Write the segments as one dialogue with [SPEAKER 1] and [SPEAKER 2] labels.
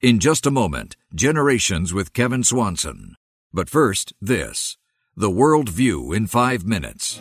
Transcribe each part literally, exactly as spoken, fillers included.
[SPEAKER 1] In just a moment, Generations with Kevin Swanson. But first, this. The World View in five minutes.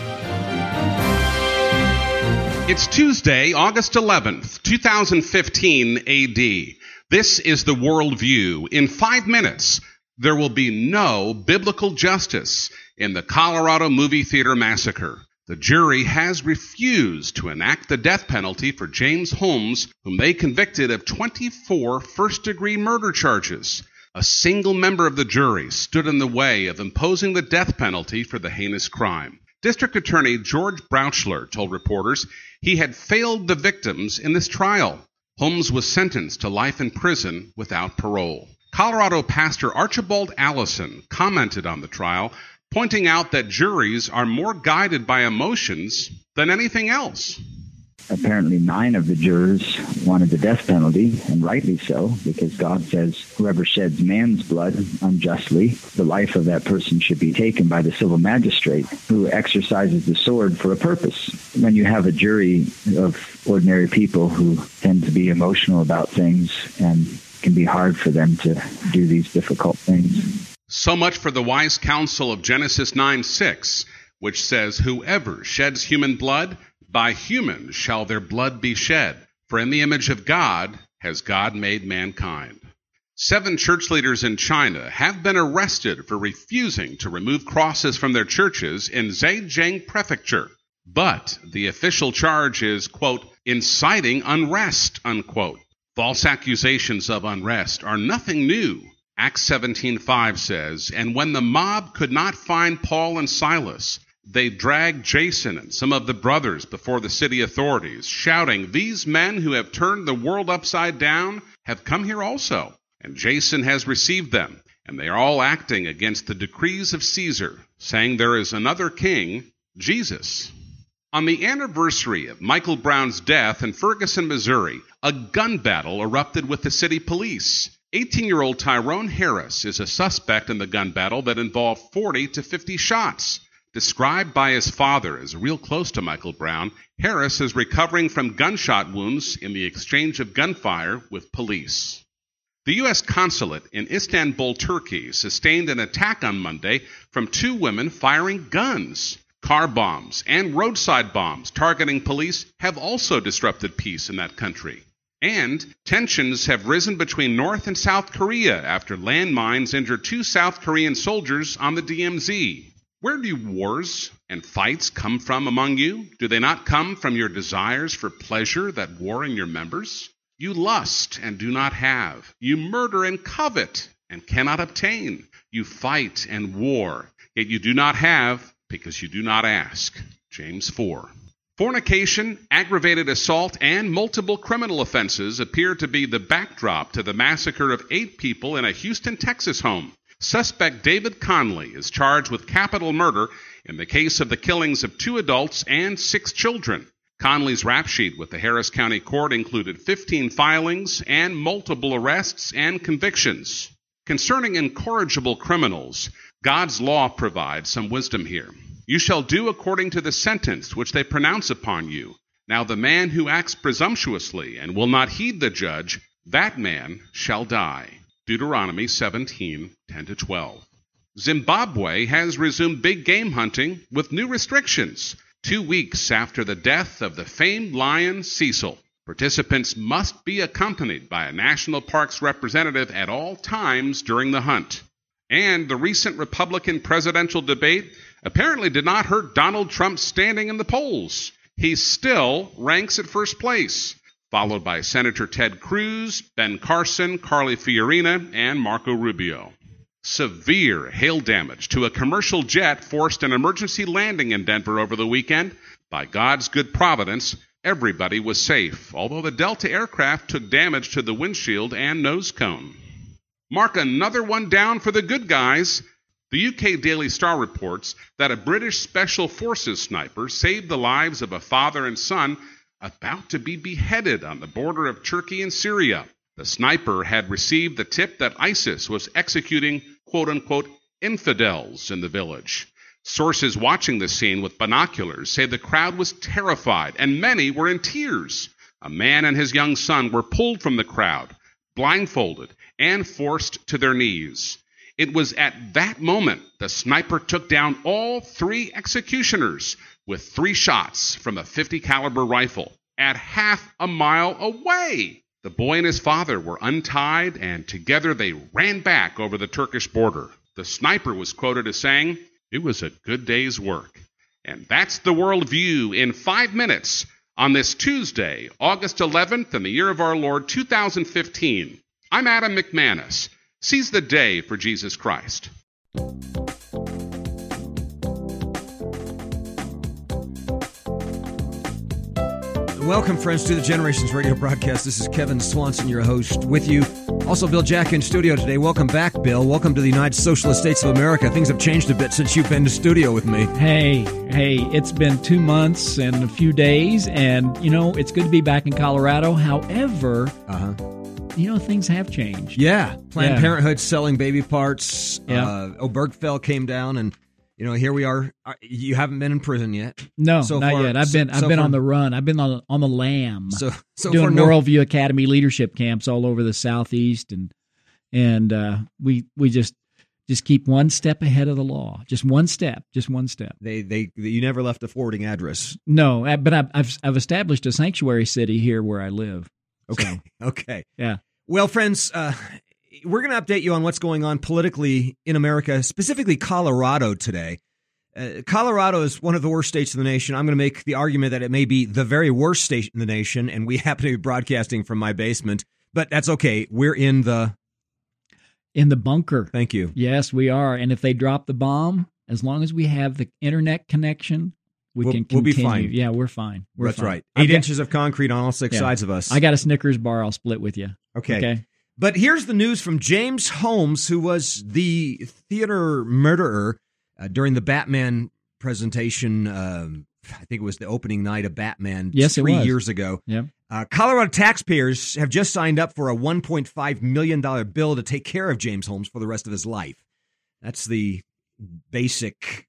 [SPEAKER 2] It's Tuesday, August eleventh, twenty fifteen A D. This is the World View. In five minutes, there will be no biblical justice in the Colorado movie theater massacre. The jury has refused to enact the death penalty for James Holmes, whom they convicted of twenty-four first-degree murder charges. A single member of the jury stood in the way of imposing the death penalty for the heinous crime. District Attorney George Brouchler told reporters he had failed the victims in this trial. Holmes was sentenced to life in prison without parole. Colorado pastor Archibald Allison commented on the trial, pointing out that juries are more guided by emotions than anything else.
[SPEAKER 3] Apparently nine of the jurors wanted the death penalty, and rightly so, because God says whoever sheds man's blood unjustly, the life of that person should be taken by the civil magistrate who exercises the sword for a purpose. When you have a jury of ordinary people who tend to be emotional about things, and can be hard for them to do these difficult things.
[SPEAKER 2] So much for the wise counsel of Genesis nine six, which says, "Whoever sheds human blood, by human shall their blood be shed. For in the image of God has God made mankind." Seven church leaders in China have been arrested for refusing to remove crosses from their churches in Zhejiang Prefecture. But the official charge is, quote, inciting unrest, unquote. False accusations of unrest are nothing new. Acts seventeen five says, "And when the mob could not find Paul and Silas, they dragged Jason and some of the brothers before the city authorities, shouting, 'These men who have turned the world upside down have come here also. And Jason has received them, and they are all acting against the decrees of Caesar, saying there is another king, Jesus.'" On the anniversary of Michael Brown's death in Ferguson, Missouri, a gun battle erupted with the city police. eighteen-year-old Tyrone Harris is a suspect in the gun battle that involved forty to fifty shots. Described by his father as real close to Michael Brown, Harris is recovering from gunshot wounds in the exchange of gunfire with police. The U S consulate in Istanbul, Turkey, sustained an attack on Monday from two women firing guns. Car bombs and roadside bombs targeting police have also disrupted peace in that country. And tensions have risen between North and South Korea after landmines injured two South Korean soldiers on the D M Z. Where do wars and fights come from among you? Do they not come from your desires for pleasure that war in your members? You lust and do not have. You murder and covet and cannot obtain. You fight and war, yet you do not have because you do not ask. James four. Fornication, aggravated assault, and multiple criminal offenses appear to be the backdrop to the massacre of eight people in a Houston, Texas home. Suspect David Conley is charged with capital murder in the case of the killings of two adults and six children. Conley's rap sheet with the Harris County Court included fifteen filings and multiple arrests and convictions. Concerning incorrigible criminals, God's law provides some wisdom here. "You shall do according to the sentence which they pronounce upon you. Now the man who acts presumptuously and will not heed the judge, that man shall die." Deuteronomy seventeen ten to twelve. Zimbabwe has resumed big game hunting with new restrictions, two weeks after the death of the famed lion Cecil. Participants must be accompanied by a national parks representative at all times during the hunt. And the recent Republican presidential debate apparently did not hurt Donald Trump's standing in the polls. He still ranks at first place, followed by Senator Ted Cruz, Ben Carson, Carly Fiorina, and Marco Rubio. Severe hail damage to a commercial jet forced an emergency landing in Denver over the weekend. By God's good providence, everybody was safe, although the Delta aircraft took damage to the windshield and nose cone. Mark another one down for the good guys. The U K Daily Star reports that a British Special Forces sniper saved the lives of a father and son about to be beheaded on the border of Turkey and Syria. The sniper had received the tip that ISIS was executing quote-unquote infidels in the village. Sources watching the scene with binoculars say the crowd was terrified and many were in tears. A man and his young son were pulled from the crowd, blindfolded, and forced to their knees. It was at that moment the sniper took down all three executioners with three shots from a fifty caliber rifle at half a mile away. The boy and his father were untied, and together they ran back over the Turkish border. The sniper was quoted as saying, "It was a good day's work." And that's the worldview in five minutes on this Tuesday, August eleventh, in the year of our Lord, two thousand fifteen. I'm Adam McManus. Seize the day for Jesus Christ.
[SPEAKER 4] Welcome, friends, to the Generations Radio broadcast. This is Kevin Swanson, your host, with you. Also, Bill Jack in studio today. Welcome back, Bill. Welcome to the United Socialist States of America. Things have changed a bit since you've been in studio with me.
[SPEAKER 5] Hey, hey, it's been two months and a few days, and, you know, it's good to be back in Colorado. However, uh-huh. you know, things have changed.
[SPEAKER 4] Yeah. Planned
[SPEAKER 5] yeah.
[SPEAKER 4] Parenthood selling baby parts.
[SPEAKER 5] Yeah.
[SPEAKER 4] Uh, Obergefell came down, and you know, here we are. You haven't been in prison yet.
[SPEAKER 5] No,
[SPEAKER 4] so
[SPEAKER 5] not
[SPEAKER 4] far,
[SPEAKER 5] yet. I've been
[SPEAKER 4] so,
[SPEAKER 5] I've
[SPEAKER 4] so
[SPEAKER 5] been
[SPEAKER 4] far,
[SPEAKER 5] on the run. I've been on on the lam.
[SPEAKER 4] So, so
[SPEAKER 5] doing
[SPEAKER 4] no,
[SPEAKER 5] Worldview Academy leadership camps all over the Southeast, and and uh, we we just just keep one step ahead of the law. Just one step. Just one step.
[SPEAKER 4] They they you never left a forwarding address.
[SPEAKER 5] No, but I've I've, I've established a sanctuary city here where I live.
[SPEAKER 4] Okay. So, okay.
[SPEAKER 5] Yeah.
[SPEAKER 4] Well, friends. Uh, we're going to update you on what's going on politically in America, specifically Colorado today. Uh, Colorado is one of the worst states in the nation. I'm going to make the argument that it may be the very worst state in the nation, and we happen to be broadcasting from my basement, but that's okay. We're in the...
[SPEAKER 5] In the bunker.
[SPEAKER 4] Thank you.
[SPEAKER 5] Yes, we are. And if they drop the bomb, as long as we have the internet connection, we
[SPEAKER 4] we'll,
[SPEAKER 5] can continue.
[SPEAKER 4] We'll be fine.
[SPEAKER 5] Yeah, we're fine. We're
[SPEAKER 4] that's
[SPEAKER 5] fine.
[SPEAKER 4] right. Eight
[SPEAKER 5] got,
[SPEAKER 4] inches of concrete on all six yeah, sides of us.
[SPEAKER 5] I got a Snickers bar I'll split with you.
[SPEAKER 4] Okay.
[SPEAKER 5] Okay.
[SPEAKER 4] But here's the news from James Holmes, who was the theater murderer uh, during the Batman presentation. Um, I think it was the opening night of Batman
[SPEAKER 5] yes,
[SPEAKER 4] three
[SPEAKER 5] it was.
[SPEAKER 4] years ago.
[SPEAKER 5] Yep.
[SPEAKER 4] Uh, Colorado taxpayers have just signed up for a one point five million dollars bill to take care of James Holmes for the rest of his life. That's the basic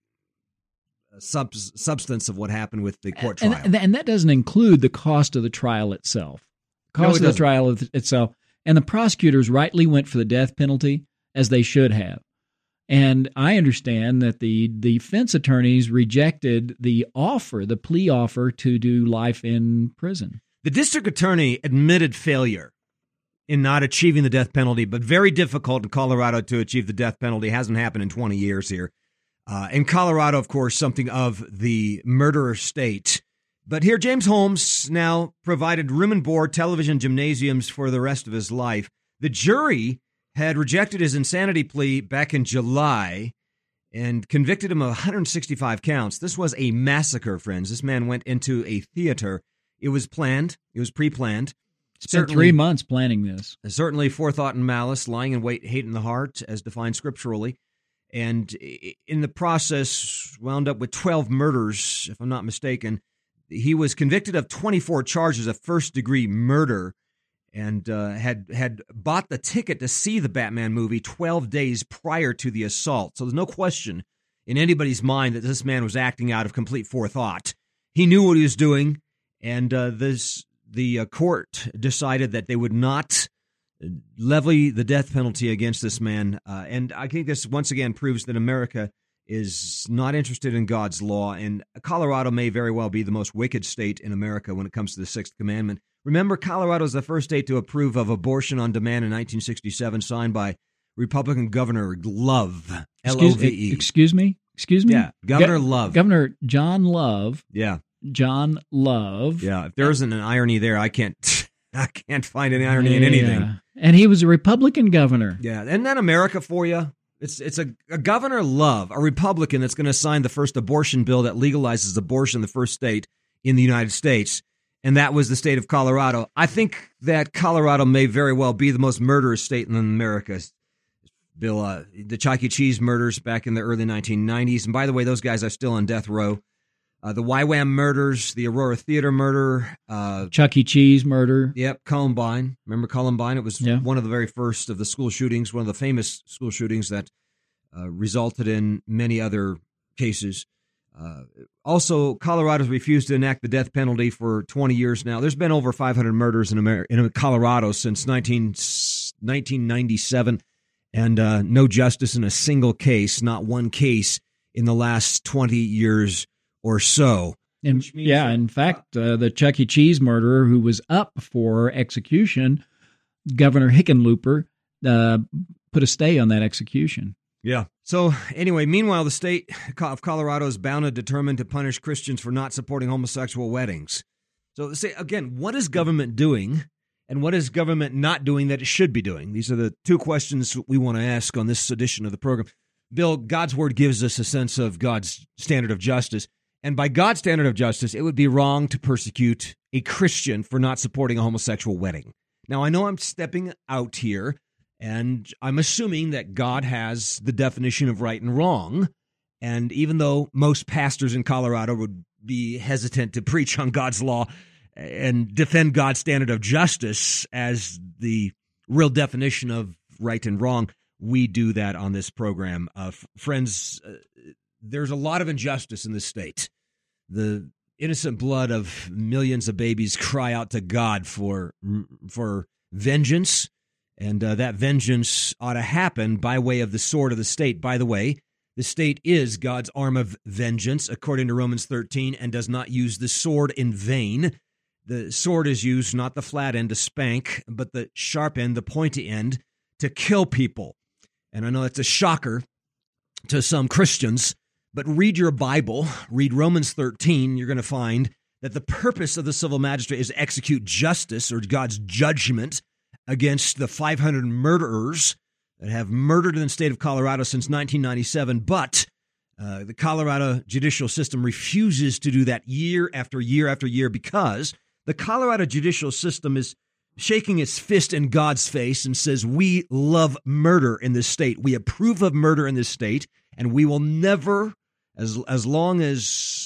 [SPEAKER 4] sub- substance of what happened with the court trial.
[SPEAKER 5] And, and that doesn't include the cost of the trial itself. Cost
[SPEAKER 4] no, it
[SPEAKER 5] of the
[SPEAKER 4] doesn't.
[SPEAKER 5] trial itself. And the prosecutors rightly went for the death penalty, as they should have. And I understand that the defense attorneys rejected the offer, the plea offer to do life in prison.
[SPEAKER 4] The district attorney admitted failure in not achieving the death penalty, but very difficult in Colorado to achieve the death penalty. It hasn't happened in twenty years here. Uh, in Colorado, of course, something of the murderer state. But here, James Holmes now provided room and board television gymnasiums for the rest of his life. The jury had rejected his insanity plea back in July and convicted him of one hundred sixty-five counts. This was a massacre, friends. This man went into a theater. It was planned. It was pre-planned.
[SPEAKER 5] Spent three months planning this.
[SPEAKER 4] Certainly forethought and malice, lying in wait, hate in the heart, as defined scripturally. And in the process, wound up with twelve murders, if I'm not mistaken. He was convicted of twenty-four charges of first-degree murder and uh, had had bought the ticket to see the Batman movie twelve days prior to the assault. So there's no question in anybody's mind that this man was acting out of complete forethought. He knew what he was doing, and uh, this the uh, court decided that they would not levy the death penalty against this man. Uh, and I think this once again proves that America is not interested in God's law, and Colorado may very well be the most wicked state in America when it comes to the Sixth Commandment. Remember, Colorado is the first state to approve of abortion on demand in nineteen sixty-seven, signed by Republican Governor Love, L O V E.
[SPEAKER 5] Excuse me? Excuse me?
[SPEAKER 4] Yeah, Governor
[SPEAKER 5] Go-
[SPEAKER 4] Love.
[SPEAKER 5] Governor John Love.
[SPEAKER 4] Yeah.
[SPEAKER 5] John Love.
[SPEAKER 4] Yeah, if there isn't an irony there, I can't I can't find any irony yeah. in anything.
[SPEAKER 5] And he was a Republican governor.
[SPEAKER 4] Yeah, isn't that America for you? It's it's a, a Governor Love, a Republican, that's going to sign the first abortion bill that legalizes abortion in the first state in the United States, and that was the state of Colorado. I think that Colorado may very well be the most murderous state in America. Bill, uh, the Chuck E. Cheese murders back in the early nineteen nineties, and by the way, those guys are still on death row. Uh, the Y WAM murders, the Aurora Theater murder. Uh,
[SPEAKER 5] Chuck E. Cheese murder.
[SPEAKER 4] Yep, Columbine. Remember Columbine? It was
[SPEAKER 5] yeah.
[SPEAKER 4] one of the very first of the school shootings, one of the famous school shootings that uh, resulted in many other cases. Uh, also, Colorado's refused to enact the death penalty for twenty years now. There's been over five hundred murders in America, in Colorado since nineteen nineteen ninety-seven, and uh, no justice in a single case, not one case in the last twenty years or so.
[SPEAKER 5] And, yeah, in fact, uh, the Chuck E. Cheese murderer who was up for execution, Governor Hickenlooper, uh, put a stay on that execution.
[SPEAKER 4] Yeah. So anyway, meanwhile, the state of Colorado is bound and determined to punish Christians for not supporting homosexual weddings. So say again, what is government doing and what is government not doing that it should be doing? These are the two questions we want to ask on this edition of the program. Bill, God's word gives us a sense of God's standard of justice. And by God's standard of justice, it would be wrong to persecute a Christian for not supporting a homosexual wedding. Now, I know I'm stepping out here, and I'm assuming that God has the definition of right and wrong. And even though most pastors in Colorado would be hesitant to preach on God's law and defend God's standard of justice as the real definition of right and wrong, we do that on this program. Uh, f- friends, uh, there's a lot of injustice in this state. The innocent blood of millions of babies cry out to God for, for vengeance. And uh, that vengeance ought to happen by way of the sword of the state. By the way, the state is God's arm of vengeance, according to Romans thirteen, and does not use the sword in vain. The sword is used, not the flat end to spank, but the sharp end, the pointy end, to kill people. And I know that's a shocker to some Christians, but read your Bible, read Romans thirteen, you're going to find that the purpose of the civil magistrate is to execute justice or God's judgment against the five hundred murderers that have murdered in the state of Colorado since nineteen ninety-seven, but uh, the Colorado judicial system refuses to do that year after year after year because the Colorado judicial system is shaking its fist in God's face and says, we love murder in this state. We approve of murder in this state, and we will never, as as long as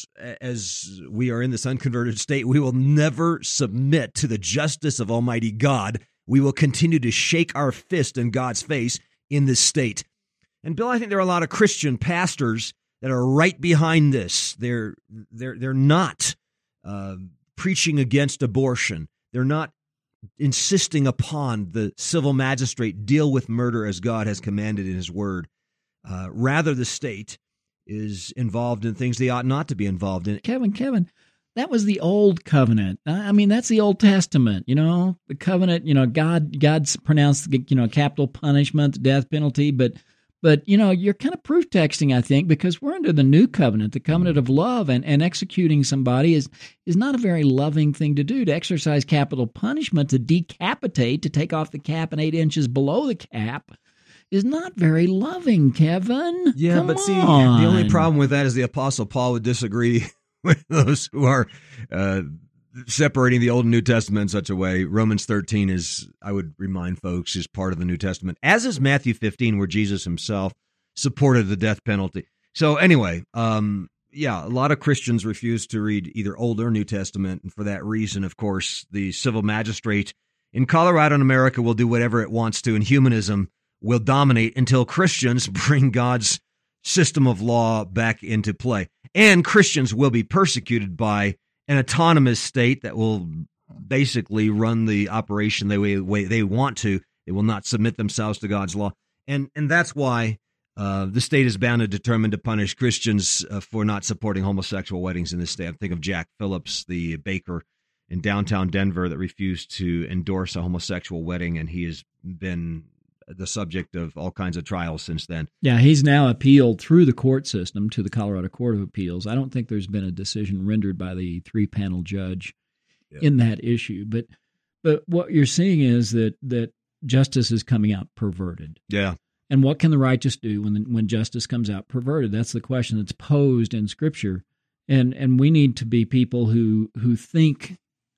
[SPEAKER 4] as we are in this unconverted state, we will never submit to the justice of Almighty God. We will continue to shake our fist in God's face in this state. And Bill, I think there are a lot of Christian pastors that are right behind this. They're they're they're not uh, preaching against abortion. They're not insisting upon the civil magistrate deal with murder as God has commanded in His Word. Uh, rather, the state is involved in things they ought not to be involved in.
[SPEAKER 5] Kevin, Kevin. That was the old covenant. I mean, that's the Old Testament, you know, the covenant, you know, God, God's pronounced, you know, capital punishment, the death penalty. But, but you know, you're kind of proof texting, I think, because we're under the new covenant, the covenant of love, and, and executing somebody is, is not a very loving thing to do. To exercise capital punishment, to decapitate, to take off the cap and eight inches below the cap is not very loving, Kevin.
[SPEAKER 4] Yeah,
[SPEAKER 5] Come
[SPEAKER 4] but see,
[SPEAKER 5] on.
[SPEAKER 4] the only problem with that is the Apostle Paul would disagree with those who are uh, separating the Old and New Testament in such a way. Romans thirteen is, I would remind folks, is part of the New Testament, as is Matthew fifteen, where Jesus himself supported the death penalty. So anyway, um, yeah, a lot of Christians refuse to read either Old or New Testament, and for that reason, of course, the civil magistrate in Colorado and America will do whatever it wants to, and humanism will dominate until Christians bring God's system of law back into play. And Christians will be persecuted by an autonomous state that will basically run the operation the way, way they want to. They will not submit themselves to God's law. And and that's why uh, the state is bound and determined to punish Christians uh, for not supporting homosexual weddings in this state. I think of Jack Phillips, the baker in downtown Denver that refused to endorse a homosexual wedding, and he has been the subject of all kinds of trials since then.
[SPEAKER 5] Yeah, he's now appealed through the court system to the Colorado Court of Appeals. I don't think there's been a decision rendered by the three-panel judge yeah. in that issue. But but what you're seeing is that that justice is coming out perverted.
[SPEAKER 4] Yeah.
[SPEAKER 5] And what can the righteous do when when justice comes out perverted? That's the question that's posed in Scripture. And and we need to be people who who think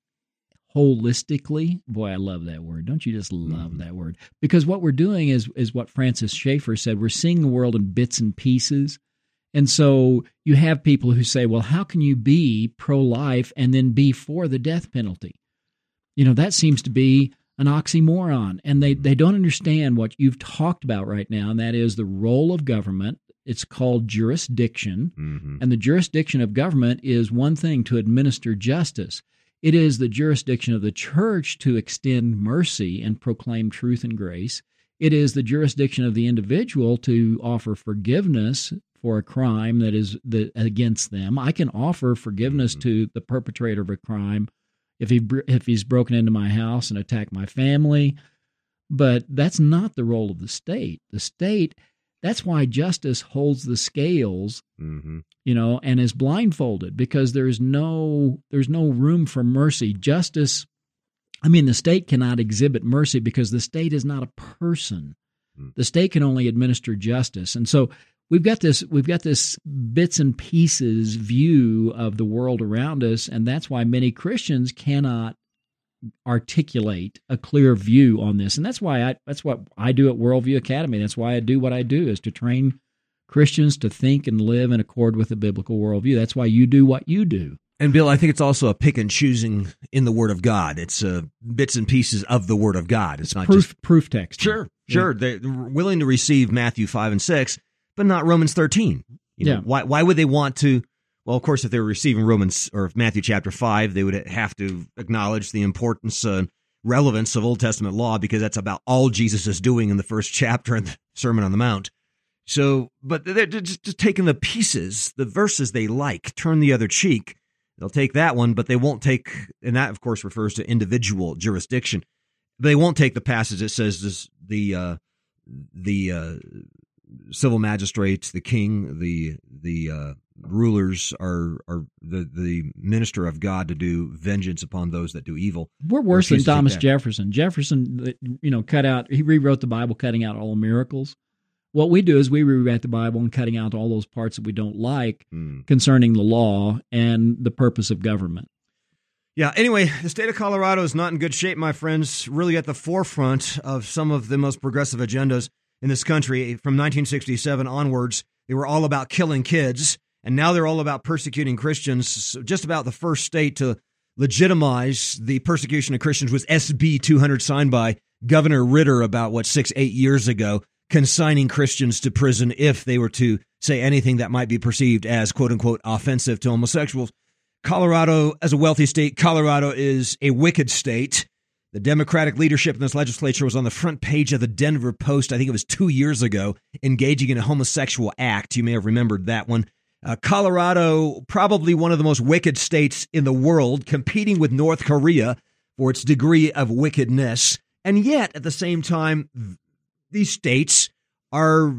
[SPEAKER 5] holistically. Boy, I love that word. Don't you just love that word? Because what we're doing is is what Francis Schaeffer said. We're seeing the world in bits and pieces. And so you have people who say, well, how can you be pro-life and then be for the death penalty? You know, that seems to be an oxymoron. And they, they don't understand what you've talked about right now, and that is the role of government. It's called jurisdiction. Mm-hmm. And the jurisdiction of government is one thing, to administer justice. It is the jurisdiction of the church to extend mercy and proclaim truth and grace. It is the jurisdiction of the individual to offer forgiveness for a crime that is the, against them. I can offer forgiveness mm-hmm. to the perpetrator of a crime if he if he's broken into my house and attacked my family, but that's not the role of the state. The state, that's why justice holds the scales, mm-hmm. you know, and is blindfolded, because there's no there's no room for mercy. Justice, I mean, the state cannot exhibit mercy because the state is not a person. Mm-hmm. The state can only administer justice, and so we've got this we've got this bits and pieces view of the world around us, and that's why many Christians cannot articulate a clear view on this. And that's why I that's what I do at Worldview Academy. That's why I do what I do, is to train Christians to think and live in accord with the biblical worldview. That's why you do what you do.
[SPEAKER 4] And Bill, I think it's also a pick and choosing in the Word of God. It's uh, bits and pieces of the Word of God. It's, it's not
[SPEAKER 5] proof,
[SPEAKER 4] just
[SPEAKER 5] proof text.
[SPEAKER 4] Sure, sure. Yeah. They're willing to receive Matthew five and six, but not Romans thirteen. You know, yeah. Why? Why would they want to? Well, of course, if they were receiving Romans or Matthew chapter five, they would have to acknowledge the importance and uh, relevance of Old Testament law, because that's about all Jesus is doing in the first chapter in the Sermon on the Mount. So, but they're just, just taking the pieces, the verses they like, turn the other cheek. They'll take that one, but they won't take, and that, of course, refers to individual jurisdiction. They won't take the passage that says this, the uh, the uh, civil magistrate, the king, the the uh, rulers are are the the minister of God to do vengeance upon those that do evil.
[SPEAKER 5] We're worse than Thomas Jefferson. Jefferson, you know, cut out. He rewrote the Bible, cutting out all the miracles. What we do is we rewrite the Bible and cutting out all those parts that we don't like mm. concerning the law and the purpose of government.
[SPEAKER 4] Yeah, anyway, the state of Colorado is not in good shape, my friends, really at the forefront of some of the most progressive agendas in this country. From nineteen sixty-seven onwards, they were all about killing kids, and now they're all about persecuting Christians. Just about the first state to legitimize the persecution of Christians was S B two hundred, signed by Governor Ritter about, what, six, eight years ago, consigning Christians to prison if they were to say anything that might be perceived as, quote-unquote, offensive to homosexuals. Colorado, as a wealthy state, Colorado is a wicked state. The Democratic leadership in this legislature was on the front page of the Denver Post, I think it was two years ago, engaging in a homosexual act. You may have remembered that one. Uh, Colorado, probably one of the most wicked states in the world, competing with North Korea for its degree of wickedness. And yet, at the same time, these states are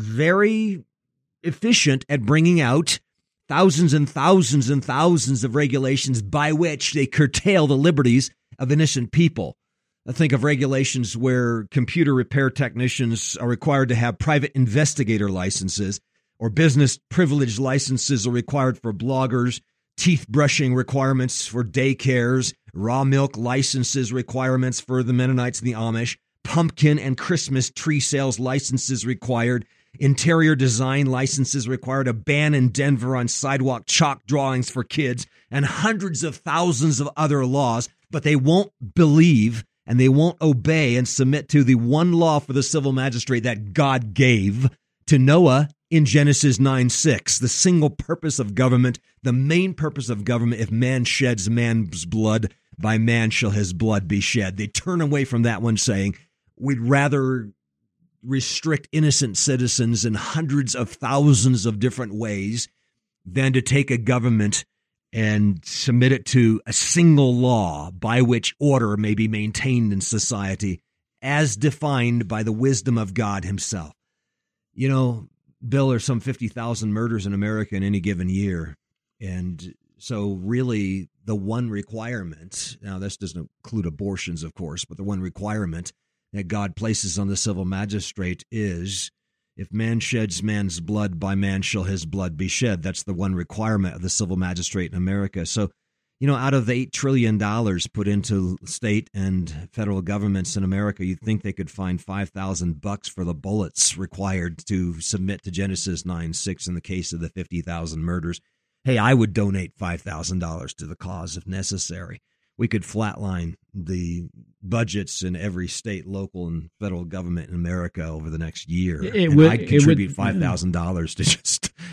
[SPEAKER 4] very efficient at bringing out thousands and thousands and thousands of regulations by which they curtail the liberties of innocent people. I think of regulations where computer repair technicians are required to have private investigator licenses, or business privilege licenses are required for bloggers, teeth brushing requirements for daycares, raw milk licenses requirements for the Mennonites and the Amish, pumpkin and Christmas tree sales licenses required, interior design licenses required, a ban in Denver on sidewalk chalk drawings for kids, and hundreds of thousands of other laws. But they won't believe and they won't obey and submit to the one law for the civil magistrate that God gave to Noah in Genesis nine six. The single purpose of government, the main purpose of government, if man sheds man's blood, by man shall his blood be shed. They turn away from that one, saying, we'd rather restrict innocent citizens in hundreds of thousands of different ways than to take a government and submit it to a single law by which order may be maintained in society as defined by the wisdom of God himself. You know, Bill, there's some fifty thousand murders in America in any given year. And so really the one requirement, now this doesn't include abortions, of course, but the one requirement that God places on the civil magistrate is, if man sheds man's blood, by man shall his blood be shed. That's the one requirement of the civil magistrate in America. So, you know, out of the eight trillion dollars put into state and federal governments in America, you'd think they could find five thousand bucks for the bullets required to submit to Genesis nine six in the case of the fifty thousand murders. Hey, I would donate five thousand dollars to the cause if necessary. We could flatline the budgets in every state, local, and federal government in America over the next year. It
[SPEAKER 5] and
[SPEAKER 4] would, I'd contribute five thousand dollars to just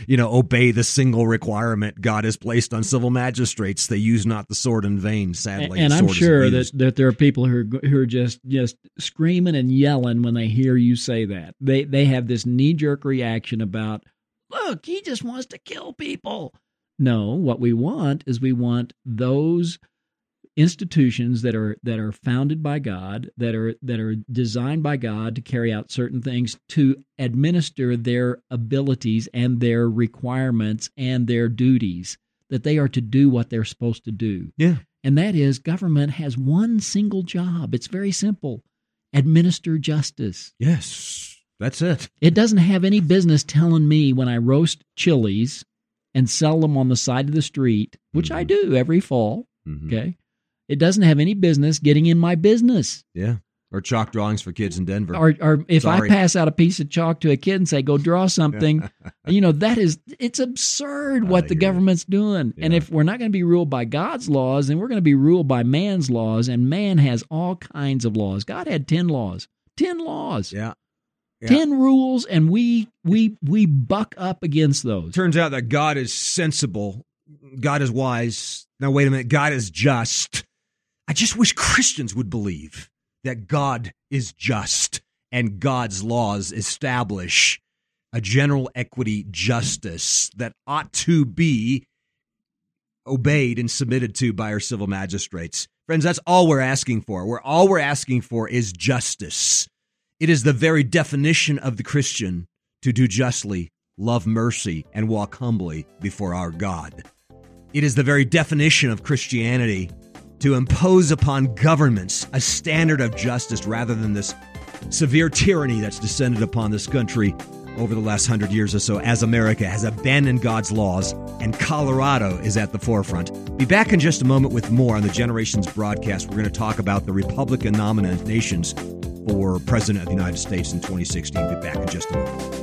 [SPEAKER 4] you know, obey the single requirement God has placed on civil magistrates. They use not the sword in vain, sadly.
[SPEAKER 5] And, and I'm
[SPEAKER 4] sword
[SPEAKER 5] sure that, that there are people who are, who are just, just screaming and yelling when they hear you say that. They, they have this knee-jerk reaction about, look, he just wants to kill people. No, what we want is we want those institutions that are that are founded by God, that are that are designed by God to carry out certain things, to administer their abilities and their requirements and their duties, that they are to do what they're supposed to do.
[SPEAKER 4] Yeah.
[SPEAKER 5] And that is, government has one single job. It's very simple. Administer justice.
[SPEAKER 4] Yes, that's it.
[SPEAKER 5] It doesn't have any business telling me when I roast chilies and sell them on the side of the street, which mm-hmm. I do every fall, mm-hmm. okay? It doesn't have any business getting in my business.
[SPEAKER 4] Yeah, or chalk drawings for kids in Denver.
[SPEAKER 5] Or, or if
[SPEAKER 4] Sorry.
[SPEAKER 5] I pass out a piece of chalk to a kid and say, go draw something, you know, that is, it's absurd what the government's doing. Yeah. And if we're not going to be ruled by God's laws, then we're going to be ruled by man's laws, and man has all kinds of laws. God had ten laws. Ten laws.
[SPEAKER 4] Yeah. Yeah.
[SPEAKER 5] Ten rules, and we we we buck up against those.
[SPEAKER 4] Turns out that God is sensible. God is wise. Now, wait a minute. God is just. I just wish Christians would believe that God is just and God's laws establish a general equity justice that ought to be obeyed and submitted to by our civil magistrates. Friends, that's all we're asking for. We're all we're asking for is justice. It is the very definition of the Christian to do justly, love mercy, and walk humbly before our God. It is the very definition of Christianity to impose upon governments a standard of justice rather than this severe tyranny that's descended upon this country over the last hundred years or so as America has abandoned God's laws and Colorado is at the forefront. Be back in just a moment with more on the Generations broadcast. We're going to talk about the Republican nominations for President of the United States in twenty sixteen. Be back in just a moment.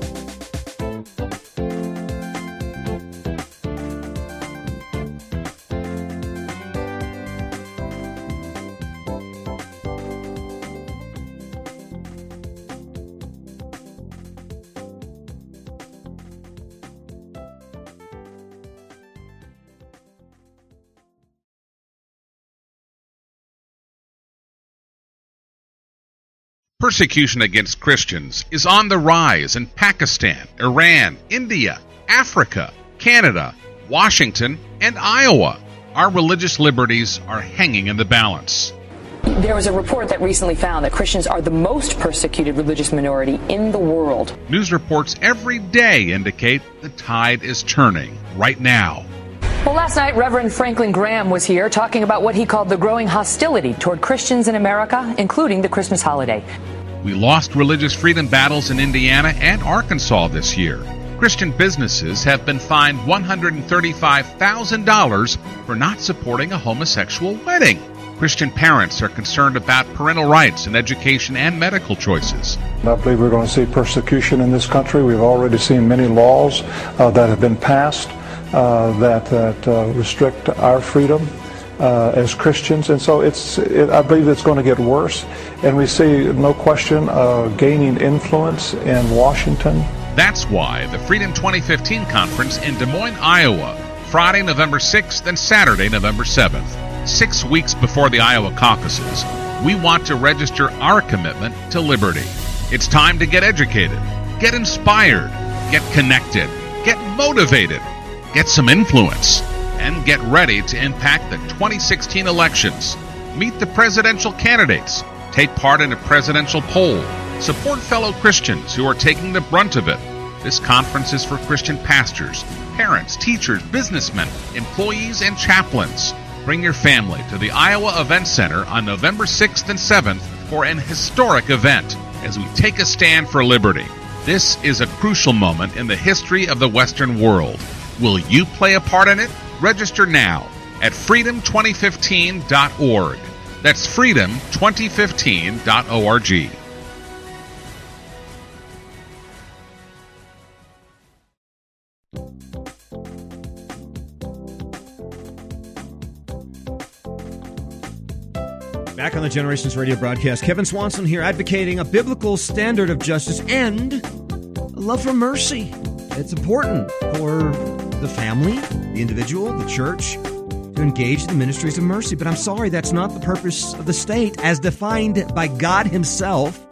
[SPEAKER 2] Persecution against Christians is on the rise in Pakistan, Iran, India, Africa, Canada, Washington, and Iowa. Our religious liberties are hanging in the balance.
[SPEAKER 6] There was a report that recently found that Christians are the most persecuted religious minority in the world.
[SPEAKER 2] News reports every day indicate the tide is turning right now.
[SPEAKER 6] Well, last night, Reverend Franklin Graham was here talking about what he called the growing hostility toward Christians in America, including the Christmas holiday.
[SPEAKER 2] We lost religious freedom battles in Indiana and Arkansas this year. Christian businesses have been fined one hundred thirty-five thousand dollars for not supporting a homosexual wedding. Christian parents are concerned about parental rights in education and medical choices.
[SPEAKER 7] I believe we're going to see persecution in this country. We've already seen many laws uh, that have been passed uh, that, that uh, restrict our freedom uh, as Christians. And so it's, it, I believe it's going to get worse. And we see, no question, uh, gaining influence in Washington.
[SPEAKER 2] That's why the Freedom twenty fifteen conference in Des Moines, Iowa, Friday, November sixth and Saturday, November seventh. Six weeks before the Iowa caucuses, we want to register our commitment to liberty. It's time to get educated, get inspired, get connected, get motivated, get some influence, and get ready to impact the twenty sixteen elections. Meet the presidential candidates, take part in a presidential poll, support fellow Christians who are taking the brunt of it. This conference is for Christian pastors, parents, teachers, businessmen, employees, and chaplains. Bring your family to the Iowa Event Center on November sixth and seventh for an historic event as we take a stand for liberty. This is a crucial moment in the history of the Western world. Will you play a part in it? Register now at freedom twenty fifteen dot org. That's freedom twenty fifteen dot org.
[SPEAKER 4] Back on the Generations Radio broadcast, Kevin Swanson here advocating a biblical standard of justice and a love for mercy. it's important for the family, the individual, the church to engage in the ministries of mercy. But I'm sorry, that's not the purpose of the state as defined by God himself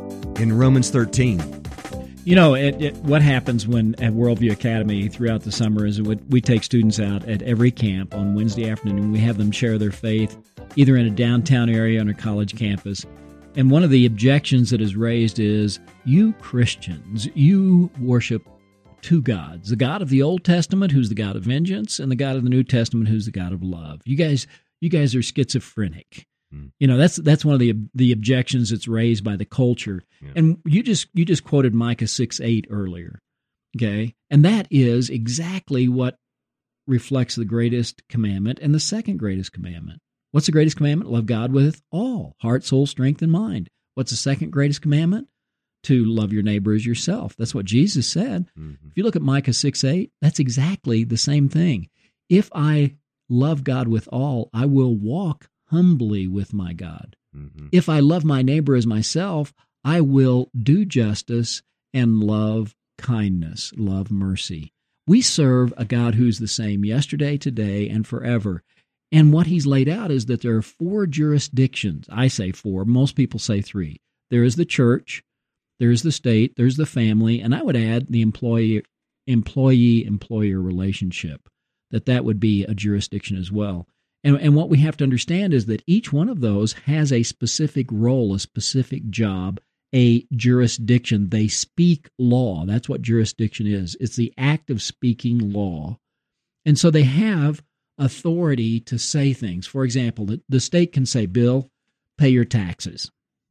[SPEAKER 4] in Romans thirteen.
[SPEAKER 5] You know, it, it, what happens when at Worldview Academy throughout the summer is we, we take students out at every camp on Wednesday afternoon. We have them share their faith either in a downtown area or on a college campus. And one of the objections that is raised is, you Christians, you worship two gods, the God of the Old Testament, who's the God of vengeance, and the God of the New Testament, who's the God of love. You guys, you guys are schizophrenic. Hmm. You know, that's that's one of the the objections that's raised by the culture. Yeah. And you just you just quoted Micah six eight earlier, okay? And that is exactly what reflects the greatest commandment and the second greatest commandment. What's the greatest commandment? Love God with all heart, soul, strength, and mind. What's the second greatest commandment? To love your neighbor as yourself. That's what Jesus said. Mm-hmm. If you look at Micah six eight, that's exactly the same thing. If I love God with all, I will walk humbly with my God. Mm-hmm. If I love my neighbor as myself, I will do justice and love kindness, love mercy. We serve a God who's the same yesterday, today, and forever. And what he's laid out is that there are four jurisdictions. I say four. Most people say three. There is the church, there's the state, there's the family, and I would add the employee, employee-employer relationship, that that would be a jurisdiction as well. And, and what we have to understand is that each one of those has a specific role, a specific job, a jurisdiction. They speak law. That's what jurisdiction is. It's the act of speaking law. And so they have authority to say things. For example, the, the state can say, Bill, pay your taxes.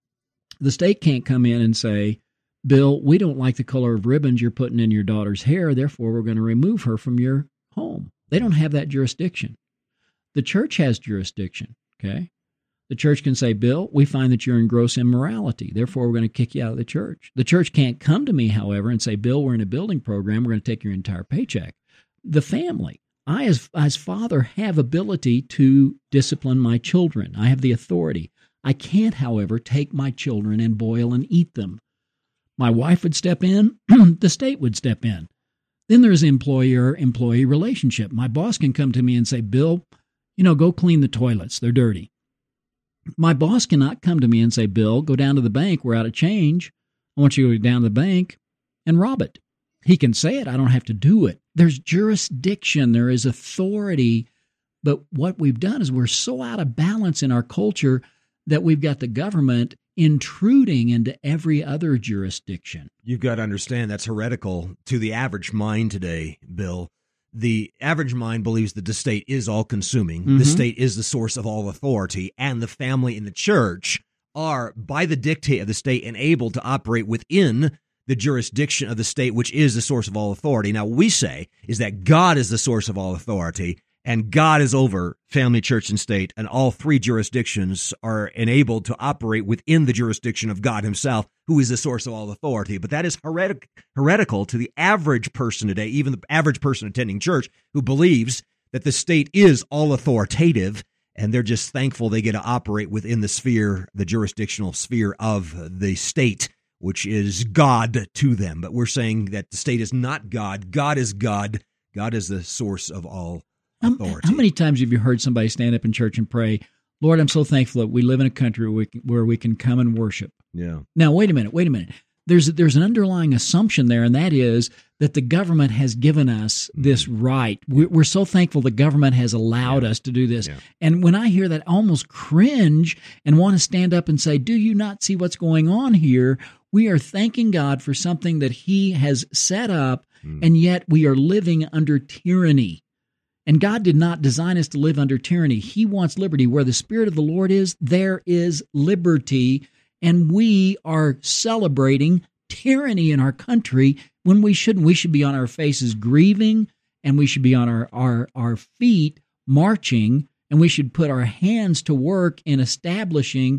[SPEAKER 5] The state can't come in and say, Bill, we don't like the color of ribbons you're putting in your daughter's hair, therefore we're going to remove her from your home. They don't have that jurisdiction. The church has jurisdiction, okay? The church can say, Bill, we find that you're in gross immorality. Therefore, we're going to kick you out of the church. The church can't come to me, however, and say, Bill, we're in a building program. We're going to take your entire paycheck. The family, I as, as father have ability to discipline my children. I have the authority. I can't, however, take my children and boil and eat them. My wife would step in. The state would step in. Then there's employer-employee relationship. My boss can come to me and say, Bill, you know, go clean the toilets. They're dirty. My boss cannot come to me and say, Bill, go down to the bank. We're out of change. I want you to go down to the bank and rob it. He can say it. I don't have to do it. There's jurisdiction. There is authority. But what we've done is we're so out of balance in our culture that we've got the government intruding into every other jurisdiction.
[SPEAKER 4] You've got to understand that's heretical to the average mind today, Bill. The average mind believes that the state is all-consuming. Mm-hmm. The state is the source of all authority, and the family and the church are, by the dictate of the state, enabled to operate within the jurisdiction of the state, which is the source of all authority. Now, what we say is that God is the source of all authority, and God is over family, church, and state, and all three jurisdictions are enabled to operate within the jurisdiction of God himself, who is the source of all authority. But that is heretic- heretical to the average person today, even the average person attending church, who believes that the state is all authoritative, and they're just thankful they get to operate within the sphere, the jurisdictional sphere of the state, which is God to them. But we're saying that the state is not God. God is God. God is the source of all authority.
[SPEAKER 5] How many times have you heard somebody stand up in church and pray, Lord, I'm so thankful that we live in a country where we can, where we can come and worship.
[SPEAKER 4] Yeah.
[SPEAKER 5] Now, wait a minute, wait a minute. There's there's an underlying assumption there, and that is that the government has given us this right. We're so thankful the government has allowed yeah. us to do this. Yeah. And when I hear that, I almost cringe and want to stand up and say, do you not see what's going on here? We are thanking God for something that he has set up, mm. and yet we are living under tyranny. And God did not design us to live under tyranny. He wants liberty. Where the Spirit of the Lord is, there is liberty. And we are celebrating tyranny in our country when we shouldn't. We should be on our faces grieving, and we should be on our, our, our feet marching, and we should put our hands to work in establishing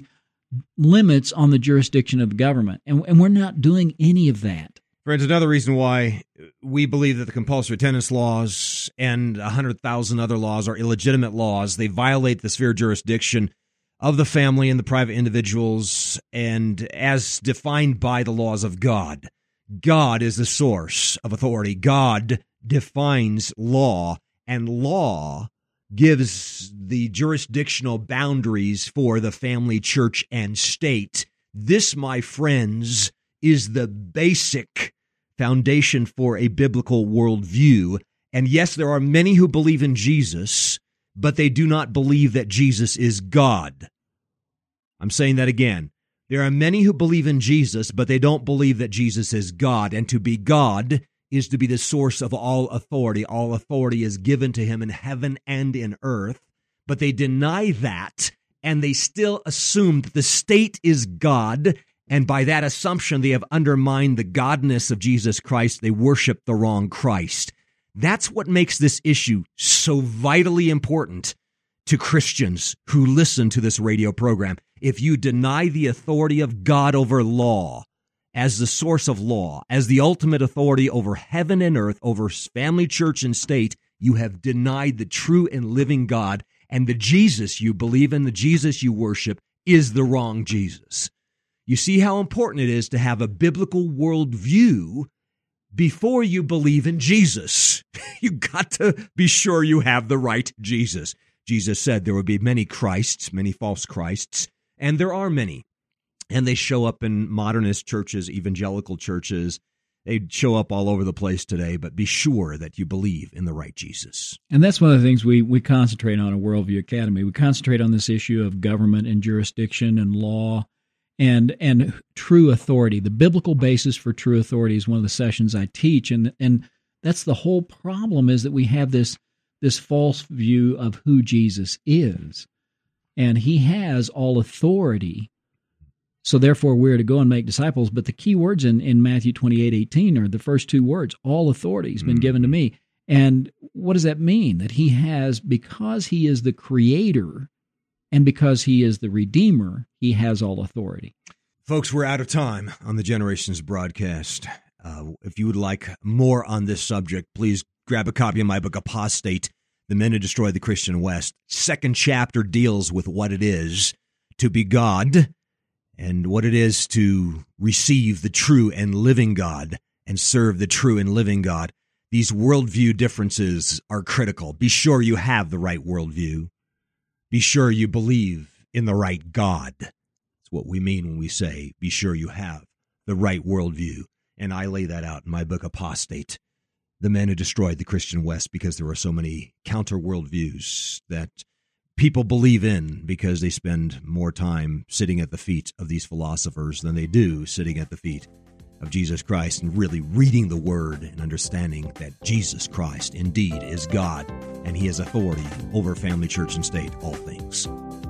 [SPEAKER 5] limits on the jurisdiction of the government. And, and we're not doing any of that.
[SPEAKER 4] Friends, another reason why we believe that the compulsory attendance laws and one hundred thousand other laws are illegitimate laws. They violate the sphere of jurisdiction of the family and the private individuals, and as defined by the laws of God. God is the source of authority. God defines law, and law gives the jurisdictional boundaries for the family, church, and state. This, my friends, is the basic foundation for a biblical worldview. And yes, there are many who believe in Jesus, but they do not believe that Jesus is God. I'm saying that again. There are many who believe in Jesus, but they don't believe that Jesus is God. And to be God is to be the source of all authority. All authority is given to him in heaven and in earth. But they deny that, and they still assume that the state is God. And by that assumption, they have undermined the godness of Jesus Christ. They worship the wrong Christ. That's what makes this issue so vitally important to Christians who listen to this radio program. If you deny the authority of God over law, as the source of law, as the ultimate authority over heaven and earth, over family, church, and state, you have denied the true and living God, and the Jesus you believe in, the Jesus you worship, is the wrong Jesus. You see how important it is to have a biblical worldview before you believe in Jesus. You've got to be sure you have the right Jesus. Jesus said there would be many Christs, many false Christs, and there are many. And they show up in modernist churches, evangelical churches. They show up all over the place today, but be sure that you believe in the right Jesus.
[SPEAKER 5] And that's one of the things we, we concentrate on at Worldview Academy. We concentrate on this issue of government and jurisdiction and law and and true authority. The biblical basis for true authority is one of the sessions I teach, and and that's the whole problem, is that we have this this false view of who Jesus is. And he has all authority. So therefore, we're to go and make disciples. But the key words in, in Matthew twenty-eight eighteen are the first two words, all authority has been given to me. And what does that mean? That he has, because he is the creator and because he is the redeemer, he has all authority.
[SPEAKER 4] Folks, we're out of time on the Generations broadcast. Uh, if you would like more on this subject, please grab a copy of my book, Apostate, The Men Who Destroyed the Christian West. Second chapter deals with what it is to be God, and what it is to receive the true and living God and serve the true and living God. These worldview differences are critical. Be sure you have the right worldview. Be sure you believe in the right God. That's what we mean when we say, be sure you have the right worldview. And I lay that out in my book, Apostate, The Men Who Destroyed the Christian West, because there are so many counter worldviews that people believe in because they spend more time sitting at the feet of these philosophers than they do sitting at the feet of Jesus Christ and really reading the Word and understanding that Jesus Christ indeed is God and he has authority over family, church, and state, all things.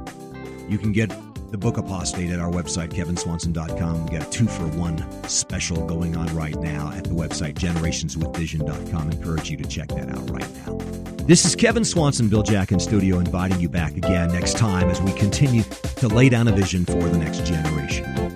[SPEAKER 4] You can get the book Apostate at our website, kevin swanson dot com. We've got a two-for-one special going on right now at the website, generations with vision dot com. I encourage you to check that out right now. This is Kevin Swanson, Bill Jack in studio, inviting you back again next time as we continue to lay down a vision for the next generation.